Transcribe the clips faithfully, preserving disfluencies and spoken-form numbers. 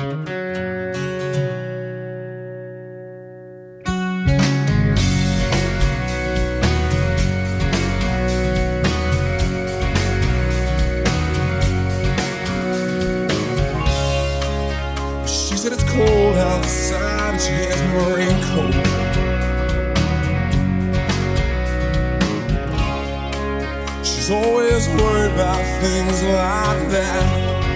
She said it's cold outside and she has no raincoat. She's always worried about things like that.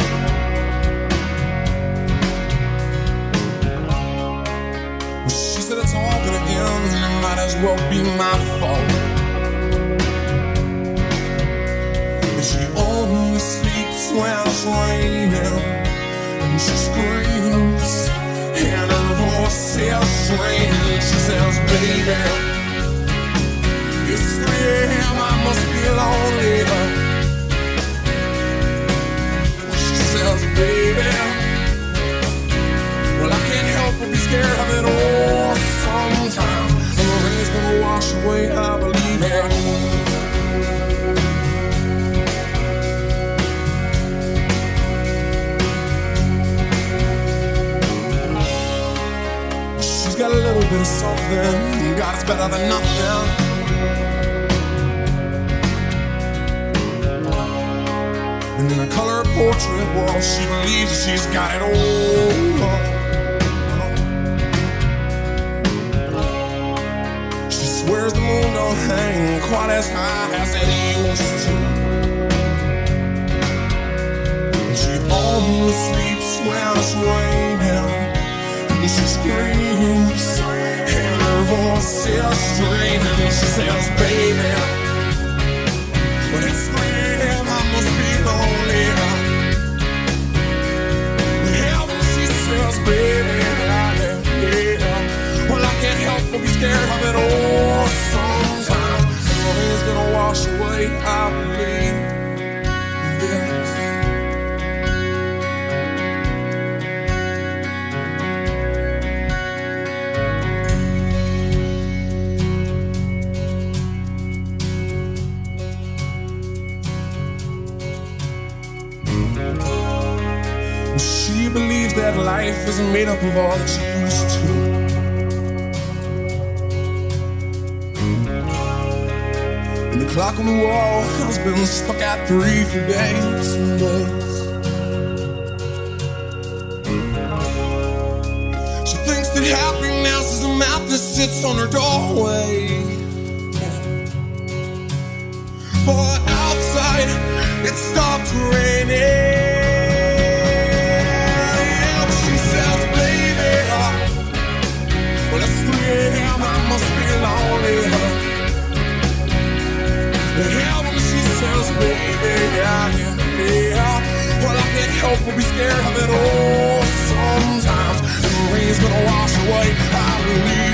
Well, she said it's all gonna end and it might as well be my fault. And she only sleeps when it's raining. And she screams, and her voice is strange. She says, baby, it's three a m, I must be lonely. She says, baby, well, I can't help but be scared of it all sometimes. And the rain's gonna wash away, I believe it. Got a little bit of something, God, it's better than nothing. And in a color portrait, well, she believes she's got it all. She swears the moon don't hang quite as high as it used to. And she only sleeps when it's raining. And she screams, and her voice is strange. And she says, baby, when it's three a m, I must be lonely. Yeah, when she says, baby, yeah, yeah. Well, I can't help but be scared of it all sometimes. The rain's gonna wash away, I believe. Yes. She believes that life isn't made up of all that she used to. And the clock on the wall has been stuck at three for days and days. She thinks that happiness is a map that sits on her doorway. But outside, it stopped raining. Baby, yeah, yeah. Well, I can't help but be scared of it all sometimes. And the rain's gonna wash away, I believe.